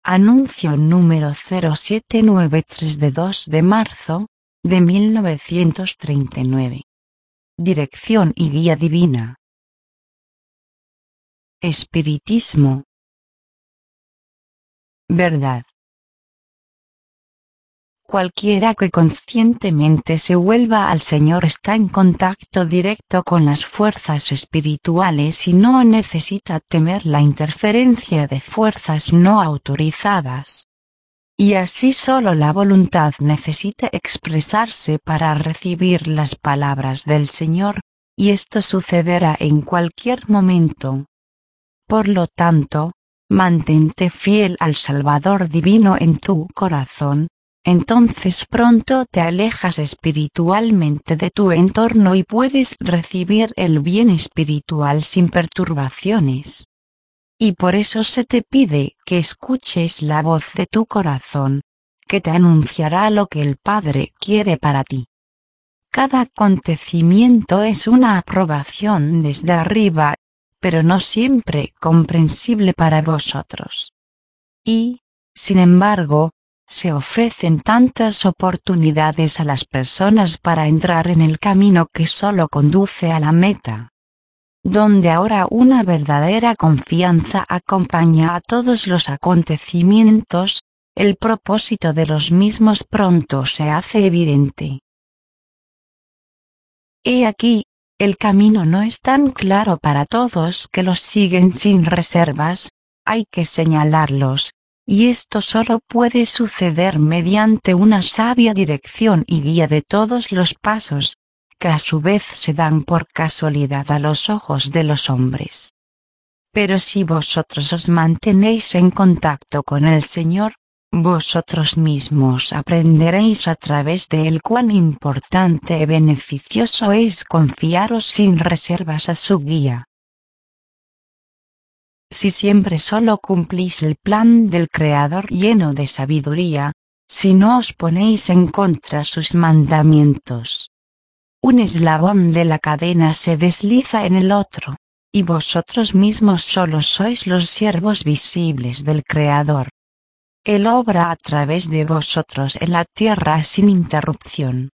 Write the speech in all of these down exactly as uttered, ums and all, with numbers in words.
Anuncio número cero siete nueve tres de dos de marzo, de mil novecientos treinta y nueve. Dirección y guía divina. Espiritismo. Verdad. Cualquiera que conscientemente se vuelva al Señor está en contacto directo con las fuerzas espirituales y no necesita temer la interferencia de fuerzas no autorizadas. Y así solo la voluntad necesita expresarse para recibir las palabras del Señor, y esto sucederá en cualquier momento. Por lo tanto, mantente fiel al Salvador divino en tu corazón. Entonces pronto te alejas espiritualmente de tu entorno y puedes recibir el bien espiritual sin perturbaciones. Y por eso se te pide que escuches la voz de tu corazón, que te anunciará lo que el Padre quiere para ti. Cada acontecimiento es una aprobación desde arriba, pero no siempre comprensible para vosotros. Y, sin embargo, se ofrecen tantas oportunidades a las personas para entrar en el camino que solo conduce a la meta, donde ahora una verdadera confianza acompaña a todos los acontecimientos, el propósito de los mismos pronto se hace evidente. He aquí, el camino no es tan claro para todos que los siguen sin reservas, hay que señalarlos. Y esto solo puede suceder mediante una sabia dirección y guía de todos los pasos, que a su vez se dan por casualidad a los ojos de los hombres. Pero si vosotros os mantenéis en contacto con el Señor, vosotros mismos aprenderéis a través de él cuán importante y beneficioso es confiaros sin reservas a su guía. Si siempre solo cumplís el plan del Creador lleno de sabiduría, si no os ponéis en contra sus mandamientos, un eslabón de la cadena se desliza en el otro, y vosotros mismos solo sois los siervos visibles del Creador. Él obra a través de vosotros en la tierra sin interrupción.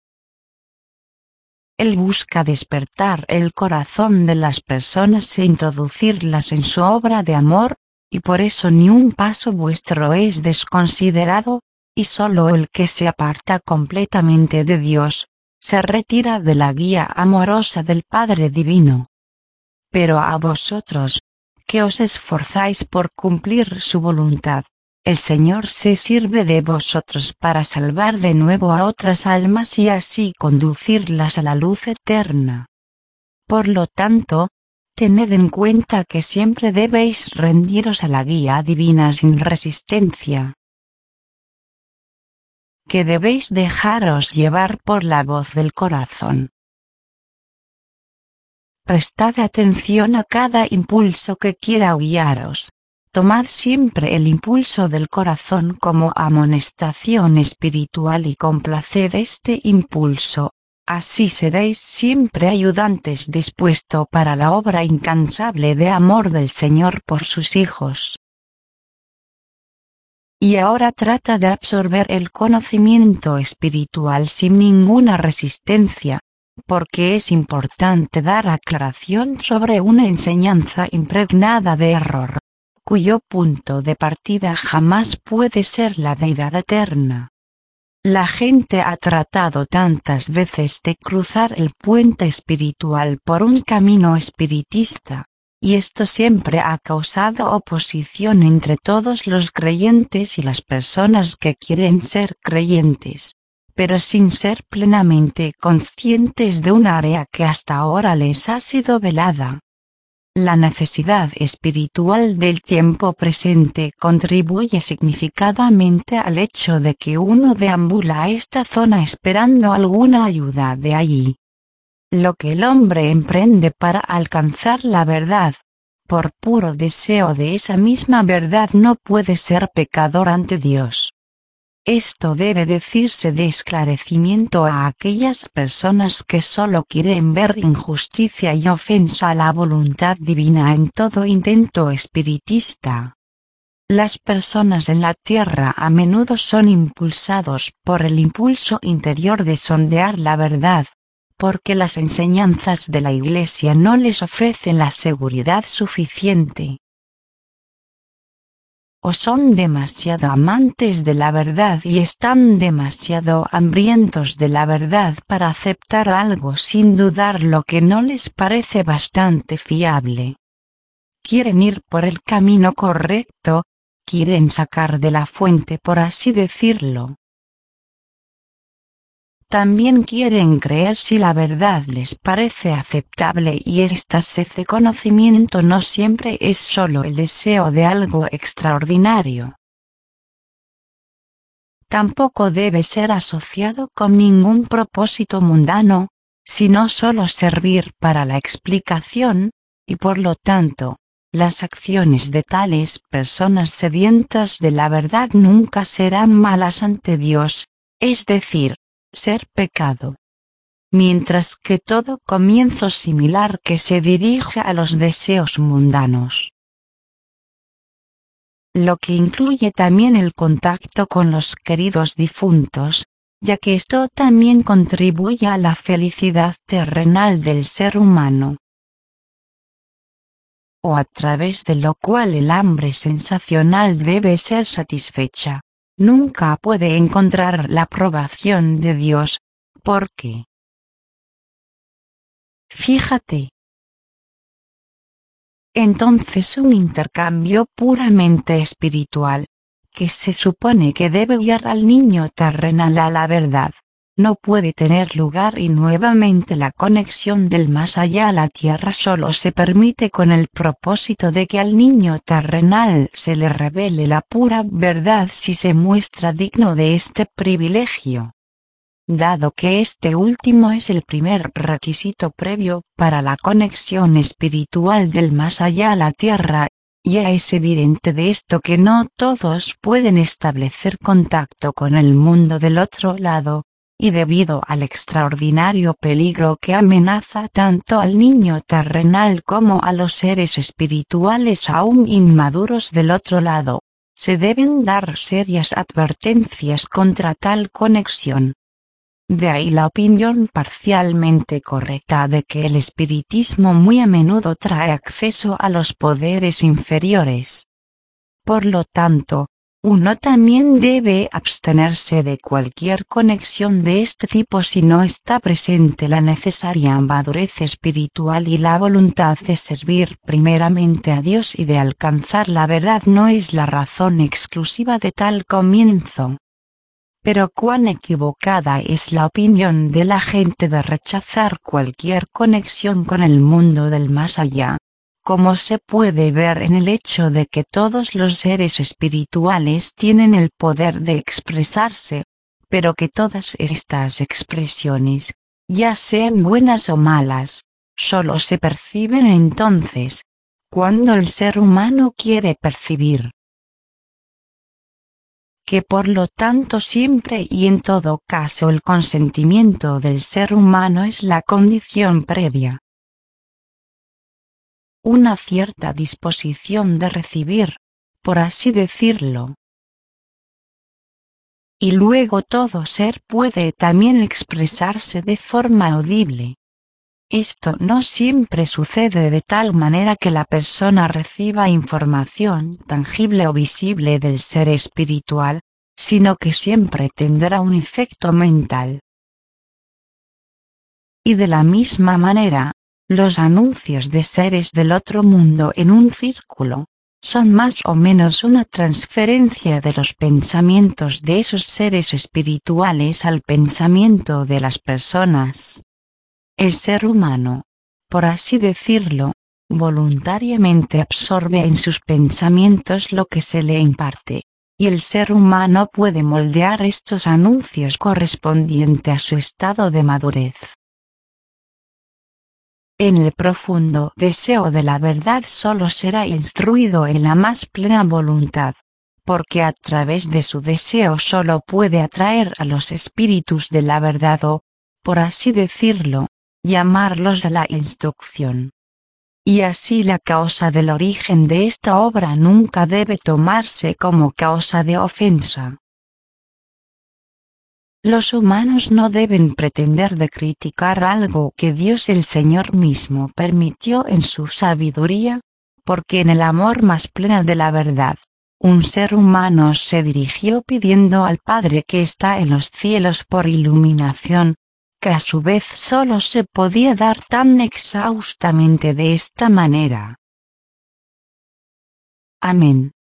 Él busca despertar el corazón de las personas e introducirlas en su obra de amor, y por eso ni un paso vuestro es desconsiderado, y solo el que se aparta completamente de Dios, se retira de la guía amorosa del Padre Divino. Pero a vosotros, que os esforzáis por cumplir su voluntad, el Señor se sirve de vosotros para salvar de nuevo a otras almas y así conducirlas a la luz eterna. Por lo tanto, tened en cuenta que siempre debéis rendiros a la guía divina sin resistencia, que debéis dejaros llevar por la voz del corazón. Prestad atención a cada impulso que quiera guiaros. Tomad siempre el impulso del corazón como amonestación espiritual y complaced este impulso, así seréis siempre ayudantes dispuestos para la obra incansable de amor del Señor por sus hijos. Y ahora trata de absorber el conocimiento espiritual sin ninguna resistencia, porque es importante dar aclaración sobre una enseñanza impregnada de error, cuyo punto de partida jamás puede ser la deidad eterna. La gente ha tratado tantas veces de cruzar el puente espiritual por un camino espiritista, y esto siempre ha causado oposición entre todos los creyentes y las personas que quieren ser creyentes, pero sin ser plenamente conscientes de un área que hasta ahora les ha sido velada. La necesidad espiritual del tiempo presente contribuye significativamente al hecho de que uno deambula a esta zona esperando alguna ayuda de allí. Lo que el hombre emprende para alcanzar la verdad, por puro deseo de esa misma verdad, no puede ser pecador ante Dios. Esto debe decirse de esclarecimiento a aquellas personas que solo quieren ver injusticia y ofensa a la voluntad divina en todo intento espiritista. Las personas en la Tierra a menudo son impulsados por el impulso interior de sondear la verdad, porque las enseñanzas de la Iglesia no les ofrecen la seguridad suficiente. O son demasiado amantes de la verdad y están demasiado hambrientos de la verdad para aceptar algo sin dudar lo que no les parece bastante fiable. Quieren ir por el camino correcto, quieren sacar de la fuente, por así decirlo. También quieren creer si la verdad les parece aceptable, y esta sed de conocimiento no siempre es solo el deseo de algo extraordinario. Tampoco debe ser asociado con ningún propósito mundano, sino solo servir para la explicación, y por lo tanto, las acciones de tales personas sedientas de la verdad nunca serán malas ante Dios, es decir, ser pecado. Mientras que todo comienzo similar que se dirige a los deseos mundanos, lo que incluye también el contacto con los queridos difuntos, ya que esto también contribuye a la felicidad terrenal del ser humano, o a través de lo cual el hambre sensacional debe ser satisfecha, nunca puede encontrar la aprobación de Dios, porque, fíjate, entonces un intercambio puramente espiritual, que se supone que debe guiar al niño terrenal a la verdad, no puede tener lugar, y nuevamente la conexión del más allá a la tierra solo se permite con el propósito de que al niño terrenal se le revele la pura verdad si se muestra digno de este privilegio. Dado que este último es el primer requisito previo para la conexión espiritual del más allá a la tierra, ya es evidente de esto que no todos pueden establecer contacto con el mundo del otro lado, y debido al extraordinario peligro que amenaza tanto al niño terrenal como a los seres espirituales aún inmaduros del otro lado, se deben dar serias advertencias contra tal conexión. De ahí la opinión parcialmente correcta de que el espiritismo muy a menudo trae acceso a los poderes inferiores. Por lo tanto, uno también debe abstenerse de cualquier conexión de este tipo si no está presente la necesaria madurez espiritual y la voluntad de servir primeramente a Dios y de alcanzar la verdad no es la razón exclusiva de tal comienzo. Pero cuán equivocada es la opinión de la gente de rechazar cualquier conexión con el mundo del más allá, como se puede ver en el hecho de que todos los seres espirituales tienen el poder de expresarse, pero que todas estas expresiones, ya sean buenas o malas, solo se perciben entonces, cuando el ser humano quiere percibir. Que por lo tanto siempre y en todo caso el consentimiento del ser humano es la condición previa. Una cierta disposición de recibir, por así decirlo. Y luego todo ser puede también expresarse de forma audible. Esto no siempre sucede de tal manera que la persona reciba información tangible o visible del ser espiritual, sino que siempre tendrá un efecto mental. Y de la misma manera, los anuncios de seres del otro mundo en un círculo, son más o menos una transferencia de los pensamientos de esos seres espirituales al pensamiento de las personas. El ser humano, por así decirlo, voluntariamente absorbe en sus pensamientos lo que se le imparte, y el ser humano puede moldear estos anuncios correspondiente a su estado de madurez. En el profundo deseo de la verdad solo será instruido en la más plena voluntad, porque a través de su deseo solo puede atraer a los espíritus de la verdad o, por así decirlo, llamarlos a la instrucción. y así la causa del origen de esta obra nunca debe tomarse como causa de ofensa. Los humanos no deben pretender de criticar algo que Dios el Señor mismo permitió en su sabiduría, porque en el amor más pleno de la verdad, un ser humano se dirigió pidiendo al Padre que está en los cielos por iluminación, que a su vez solo se podía dar tan exhaustamente de esta manera. Amén.